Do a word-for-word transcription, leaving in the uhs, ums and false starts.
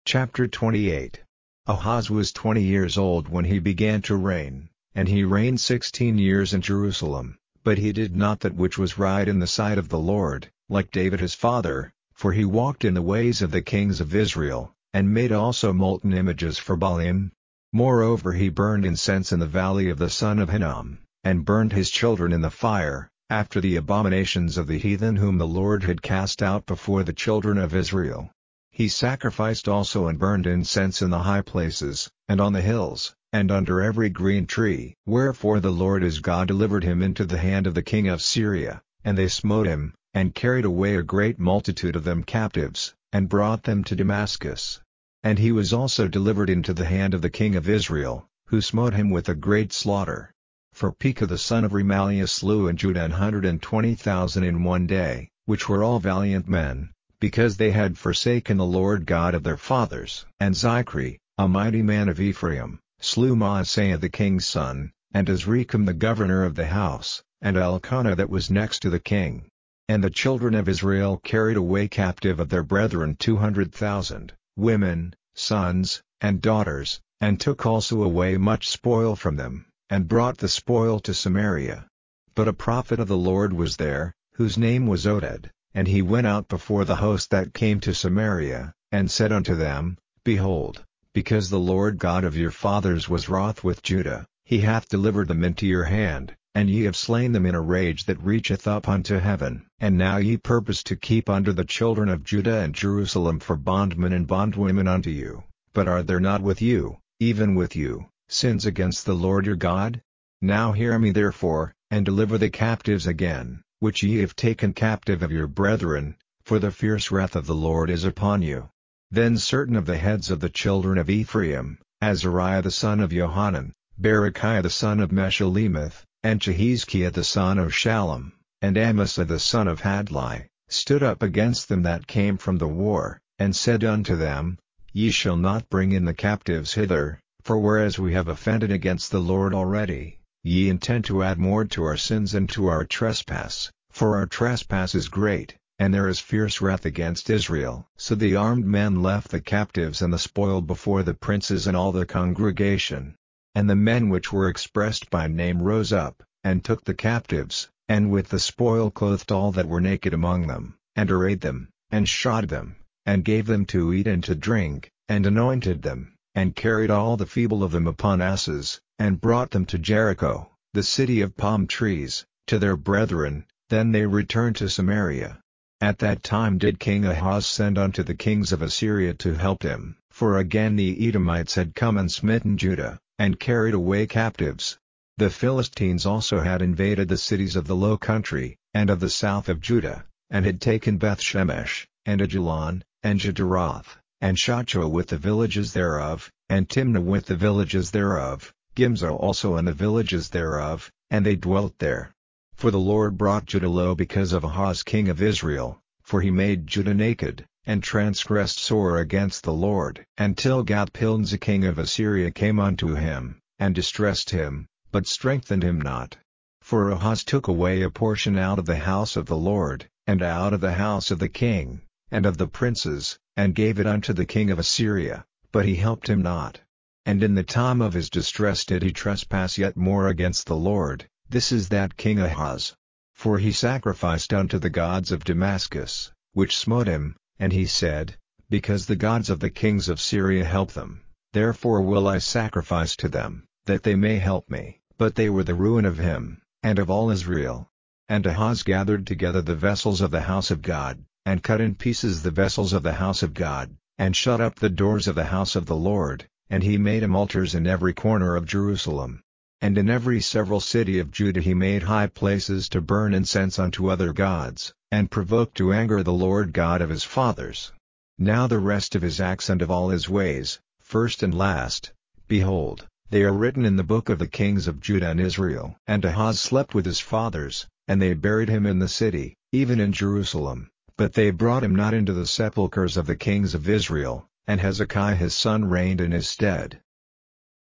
Chapter twenty-eight. Ahaz was twenty years old when he began to reign, and he reigned sixteen years in Jerusalem, but he did not that which was right in the sight of the Lord, like David his father, for he walked in the ways of the kings of Israel, and made also molten images for Baalim. Moreover he burned incense in the valley of the son of Hinnom, and burned his children in the fire, after the abominations of the heathen whom the Lord had cast out before the children of Israel. He sacrificed also and burned incense in the high places, and on the hills, and under every green tree. Wherefore the Lord his God delivered him into the hand of the king of Syria, and they smote him, and carried away a great multitude of them captives, and brought them to Damascus. And he was also delivered into the hand of the king of Israel, who smote him with a great slaughter. For Pekah the son of Remaliah slew in Judah an hundred and twenty thousand in one day, which were all valiant men, because they had forsaken the Lord God of their fathers. And Zichri, a mighty man of Ephraim, slew Maaseiah the king's son, and Azrikam the governor of the house, and Elkanah that was next to the king. And the children of Israel carried away captive of their brethren two hundred thousand, women, sons, and daughters, and took also away much spoil from them, and brought the spoil to Samaria. But a prophet of the Lord was there, whose name was Oded, and he went out before the host that came to Samaria, and said unto them, Behold, because the Lord God of your fathers was wroth with Judah, he hath delivered them into your hand, and ye have slain them in a rage that reacheth up unto heaven. And now ye purpose to keep under the children of Judah and Jerusalem for bondmen and bondwomen unto you, but are there not with you, even with you, sins against the Lord your God? Now hear me therefore, and deliver the captives again, which ye have taken captive of your brethren, for the fierce wrath of the Lord is upon you. Then certain of the heads of the children of Ephraim, Azariah the son of Johanan, Berechiah the son of Meshullemeth, and Jehizkiah the son of Shallum, and Amasa the son of Hadlai, stood up against them that came from the war, and said unto them, Ye shall not bring in the captives hither, for whereas we have offended against the Lord already, ye intend to add more to our sins and to our trespass, for our trespass is great, and there is fierce wrath against Israel. So the armed men left the captives and the spoil before the princes and all the congregation. And the men which were expressed by name rose up, and took the captives, and with the spoil clothed all that were naked among them, and arrayed them, and shod them, and gave them to eat and to drink, and anointed them, and carried all the feeble of them upon asses, and brought them to Jericho, the city of palm trees, to their brethren. Then they returned to Samaria. At that time did King Ahaz send unto the kings of Assyria to help him, for again the Edomites had come and smitten Judah, and carried away captives. The Philistines also had invaded the cities of the low country, and of the south of Judah, and had taken Beth-Shemesh, and Ajalon, and Jederoth, and Shachua with the villages thereof, and Timnah with the villages thereof, Gimzo also and the villages thereof, and they dwelt there. For the Lord brought Judah low because of Ahaz king of Israel, for he made Judah naked, and transgressed sore against the Lord. And Tilgath-Pilneser king of Assyria came unto him, and distressed him, but strengthened him not. For Ahaz took away a portion out of the house of the Lord, and out of the house of the king, and of the princes, and gave it unto the king of Assyria, but he helped him not. And in the time of his distress did he trespass yet more against the Lord. This is that King Ahaz. For he sacrificed unto the gods of Damascus, which smote him, and he said, Because the gods of the kings of Syria help them, therefore will I sacrifice to them, that they may help me. But they were the ruin of him, and of all Israel. And Ahaz gathered together the vessels of the house of God, and cut in pieces the vessels of the house of God, and shut up the doors of the house of the Lord, and he made him altars in every corner of Jerusalem. And in every several city of Judah he made high places to burn incense unto other gods, and provoked to anger the Lord God of his fathers. Now the rest of his acts and of all his ways, first and last, behold, they are written in the book of the kings of Judah and Israel. And Ahaz slept with his fathers, and they buried him in the city, even in Jerusalem, but they brought him not into the sepulchres of the kings of Israel, and Hezekiah his son reigned in his stead.